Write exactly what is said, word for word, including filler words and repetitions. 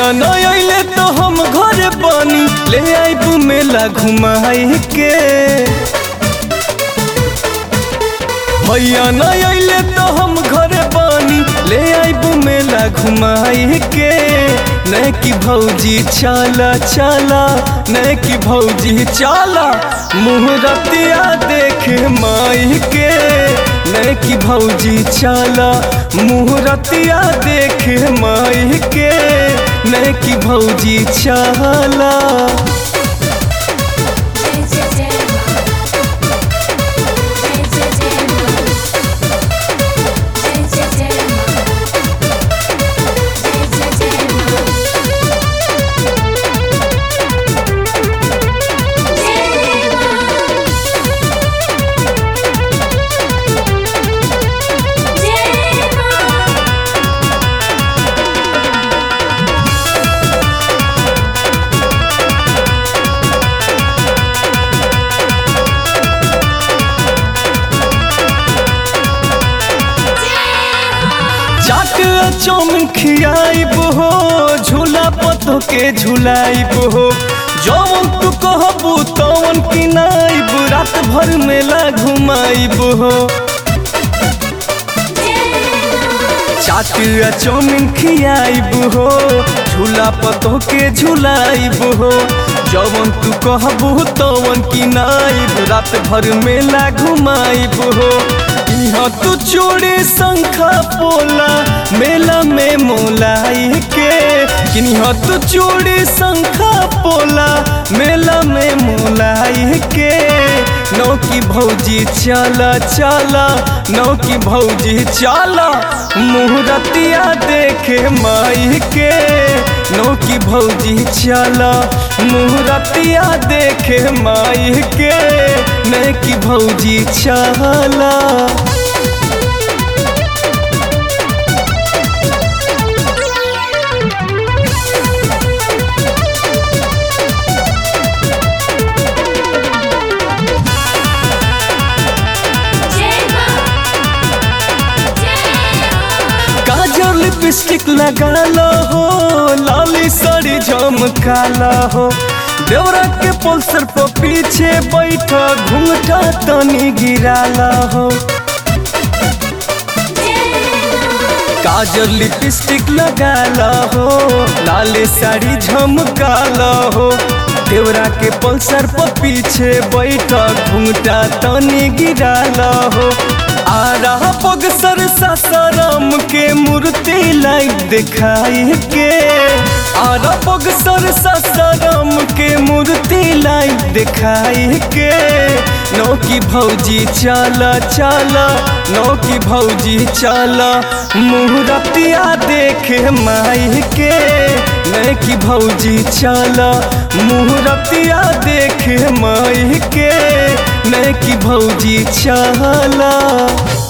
भैया न अइले तो हम घर बनी ले आइब मेला घुमाई के। भैया न अइले तो हम घर बनी ले आइब मेला घुमाई के। न कि भौजी चला चला न कि भौजी चला मुहरतिया देखे माई के। न कि भौजी चला मुहरतिया देखे माई के। न कि भौजी चला चौमिन खियाइब हो झूला पतो के झुलाइब हो। जौन तू कहबू तौन किनाइब रात भर मेला घुमाइब हो। चाट आ चौमिन खियाइब हो झूला पतो के झुलाइब हो। जौन तू कहबू तौन किनाइब रात भर मेला घुमाइब हो। यहाँ तू चूड़ी शंखा पोला मेला में मोलाई के। किनिहा तू चूड़ी शंखा पोला मेला में मोलाई के। नौ की भौजी चला चला नौ की भौजी चला मुहरतिया देखे माई के। नौ की भौजी चला मुहरतिया देखे माई के। न की भौजी चला लिपस्टिक लगा लो हो लाली साड़ी झमकाला हो। देवरा के पल्सर पर पीछे बैठा घूंघटा तनी गिराला हो। काजल लिपस्टिक लगाला हो लाली साड़ी झमकाला हो। देवरा के पल्सर पर पीछे बैठा घूंघटा तनी गिराला हो। आ रहा बगसर सासाराम के मूर्ति लाइट दिखाई के। आ रहा बगसर सासाराम के मूर्ति लाइट दिखाई के। नौ की भौजी चला चला नौ की भौजी चला मुहरतिया देखे माई के। न की भौजी चला मुहरतिया देखे माई के। न की भौजी चला।